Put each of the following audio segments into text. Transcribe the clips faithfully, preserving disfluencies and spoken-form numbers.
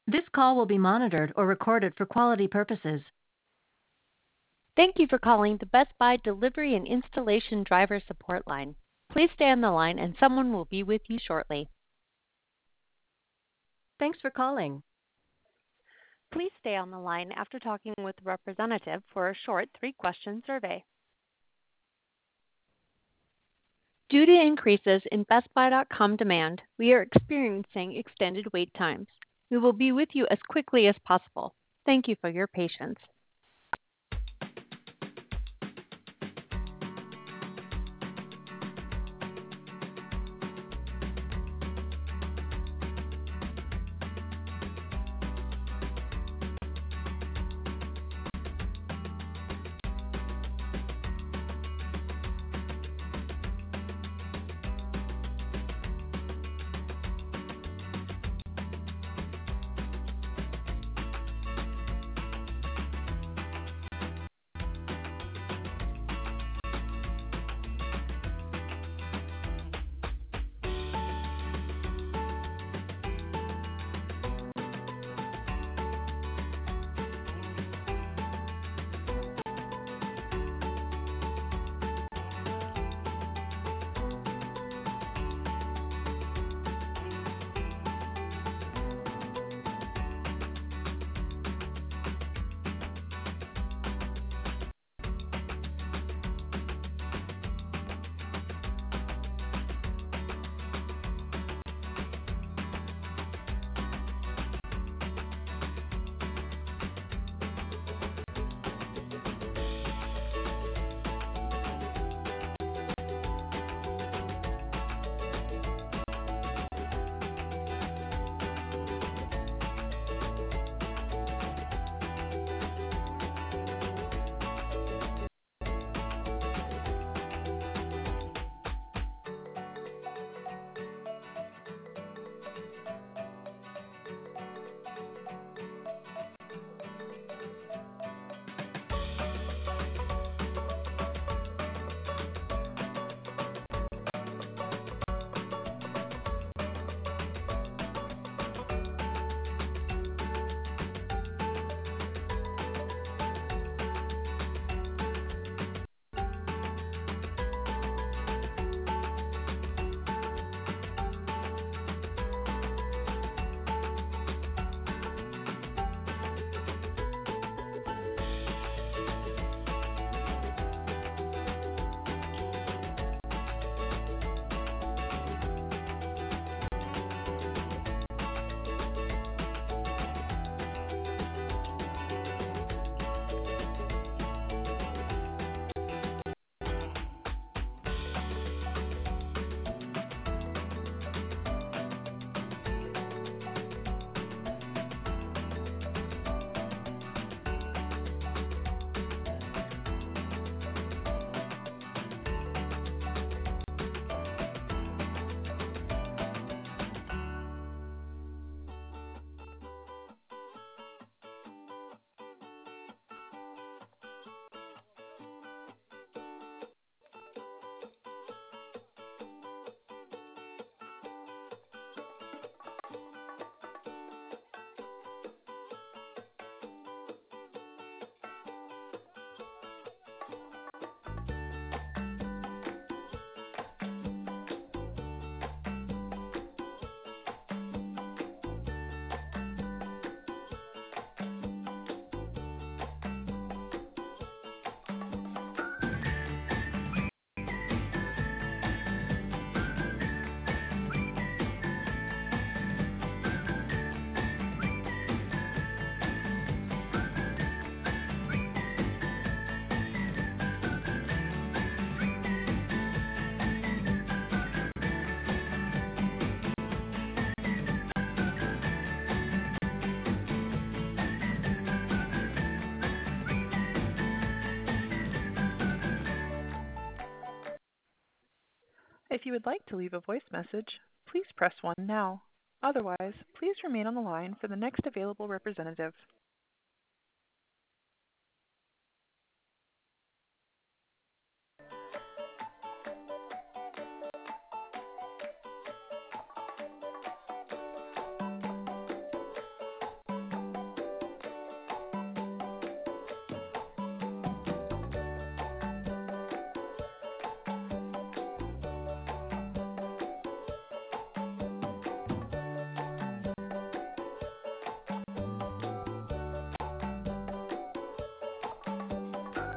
This call will be monitored or recorded for quality purposes. Thank you for calling the Best Buy Delivery and Installation Driver Support Line. Please stay on the line and someone will be with you shortly. Thanks for calling. Please stay on the line after talking with the representative for a short three-question survey. Due to increases in Best Buy dot com demand, we are experiencing extended wait times. We will be with you as quickly as possible. Thank you for your patience. If you would like to leave a voice message, please press one now. Otherwise, please remain on the line for the next available representative.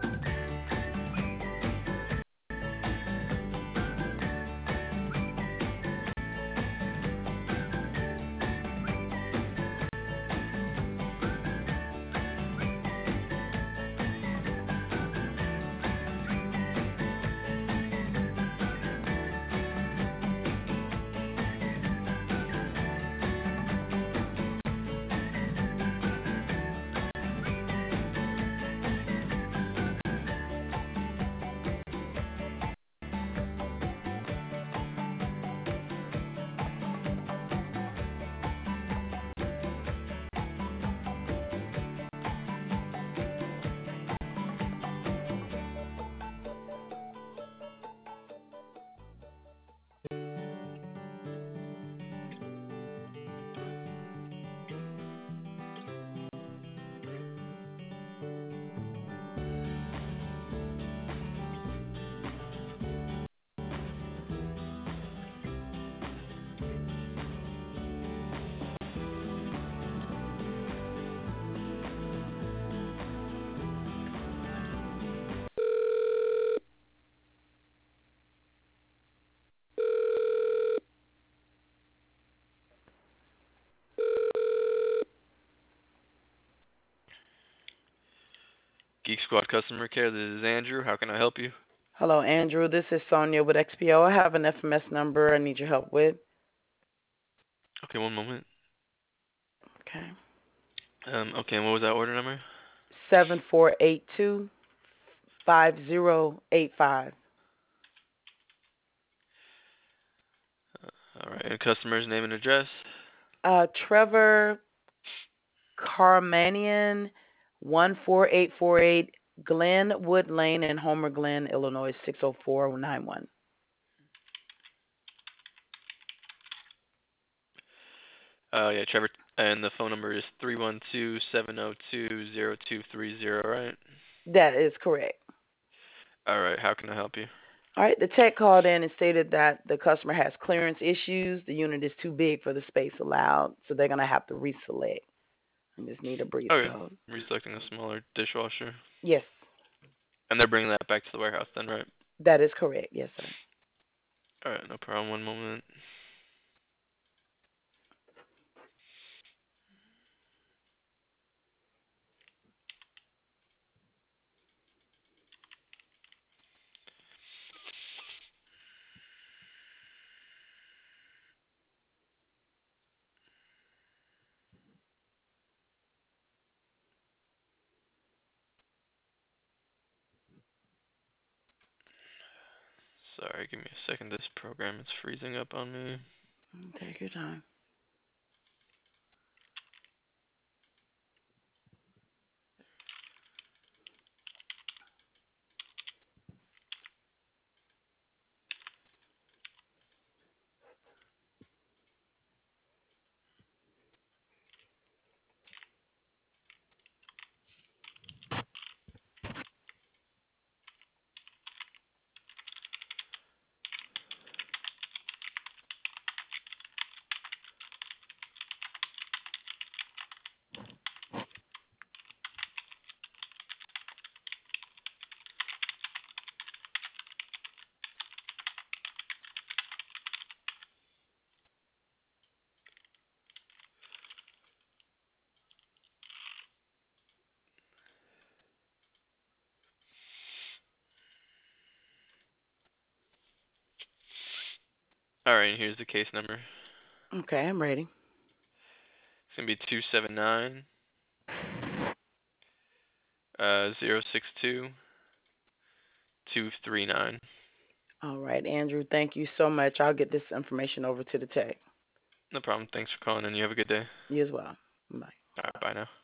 Geek Squad Customer Care, this is Andrew. How can I help you? Hello, Andrew. This is Sonia with X P O. I have an F M S number I need your help with. Okay, one moment. Okay. Um, okay, and what was that order number? seven four eight two, five zero eight five. All right, and customer's name and address? Uh, Trevor Carmanian, one four eight four eight Glenwood Lane in Homer Glen, Illinois, six oh four nine one. Uh, yeah, Trevor, and the phone number is three one two, seven zero two, zero two three zero, right? That is correct. All right, how can I help you? All right, the tech called in and stated that the customer has clearance issues. The unit is too big for the space allowed, so they're going to have to reselect. I just need a brief Okay, code. reselecting a smaller dishwasher. Yes, And they're bringing that back to the warehouse then, right? that is correct. Yes, sir. All right, no problem. One moment. Sorry, give me a second. This program is freezing up on me. Take your time. All right, and here's the case number. Okay, I'm ready. It's going to be two seven nine, uh, zero six two, two three nine. All right, Andrew, thank you so much. I'll get this information over to the tech. No problem. Thanks for calling, and you have a good day. You as well. Bye. All right, bye now.